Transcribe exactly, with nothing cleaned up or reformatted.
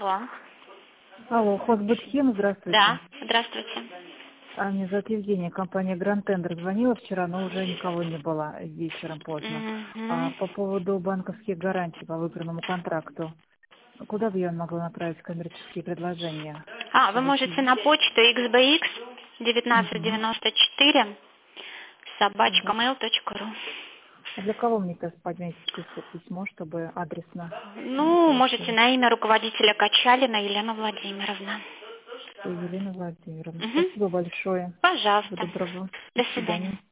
Алло. Алло, Хозбудхим, здравствуйте. Да, здравствуйте. А, меня зовут Евгения, компания Grand Tender звонила вчера, но уже никого не было вечером поздно. А, Мгм. по поводу банковских гарантий по выбранному контракту. Куда бы я могла направить коммерческие предложения? А, вы Чтобы можете с- на почту икс би икс девятнадцать Мгм. девяносто четыре собачка Так. mail точка ру. А для кого мне сейчас поднять пис- письмо, чтобы адресно Ну, можете получилось? на имя руководителя Качалина Елена Владимировна. Елена Владимировна. Мгм. Спасибо большое. Всего Пожалуйста. доброго. До До свидания. свидания.